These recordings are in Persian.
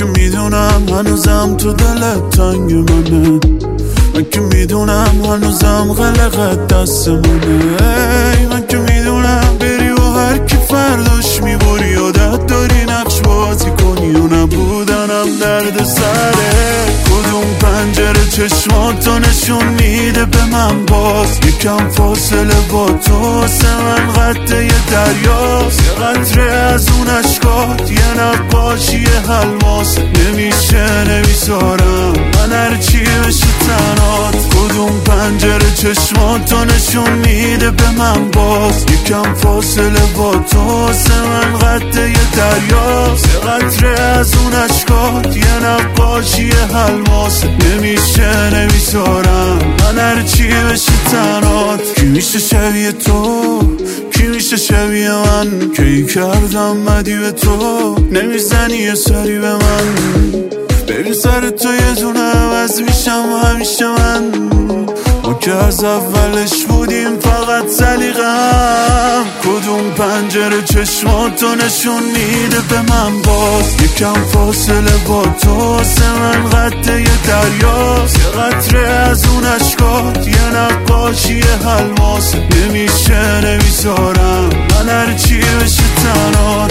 که میدونم هنوزم تو دلت تنگ منه، من که میدونم هنوزم غلقت دست منه. من که میدونم بری و هر کی فرداش میبری، یادت داری نقش بازی کنی و نبودنم درد سره. کدوم پنجره چشماتو نشون میده به من باز، یکم فاصله با تو واسه من قطعه یه دریاست. یه قطره از اون اشکات یه نقاشی الماس، نمیشه نمیذارم من هرچی بشه تنات. کدوم پنجره چشماتو نشون میده به من باز، یکم فاصله با تو واسه من قطعه یه دریاست. یه قطره از اون اشکات یه نقاشی الماس، نمیشه نمیذارم من هرچی بشه تنات. کی میشه شبیه تو، کی میشه شبیه من، کی کردم مدی به تو نمیزنی یه سری به من. ببین سر تو یه دونه عوض میشم همیشه من، ما که از اولش بودیم فقط سلیقه‌ام. کدوم پنجره چشماتو نشون میده به من باز، یکم فاصله با تو واسه من قطعه یه دریاست. یه قطره از اون اشکات یه نقاشی الماس، نمیشه نمیذارم من هرچی بشه تنات.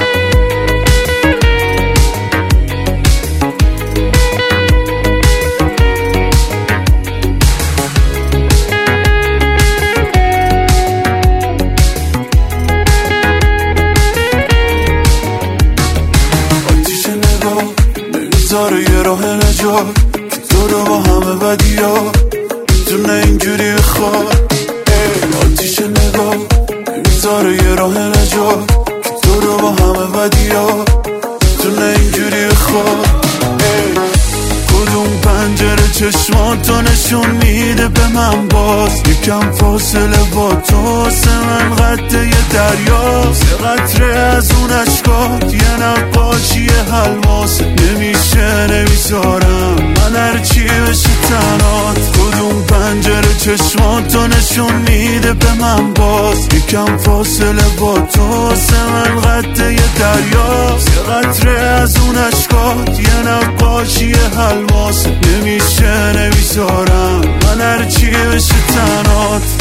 نمیذاره یه راه نجات که تو رو با همه بدی ها میتونه اینجوری بخواد. آتیش نگاه نمیذاره یه راه نجات که تو رو با همه بدی ها میتونه اینجوری بخواد. کدوم پنجره چشماتو نشون میده به من باز، یکم فاصله با تو واسه من قطعه یه دریاست. یه قطره از اون اشکات یه نقاشی الماس، نمیشه نمیذارم من هرچی بشه تنات. کدوم پنجره چشماتو نشون میده به من باز، یکم فاصله با تو واسه من قطعه یه دریاست. یه قطره از اون اشکات یه نقاشی الماس، نمیشه نمیذارم من هرچی بشه تنات.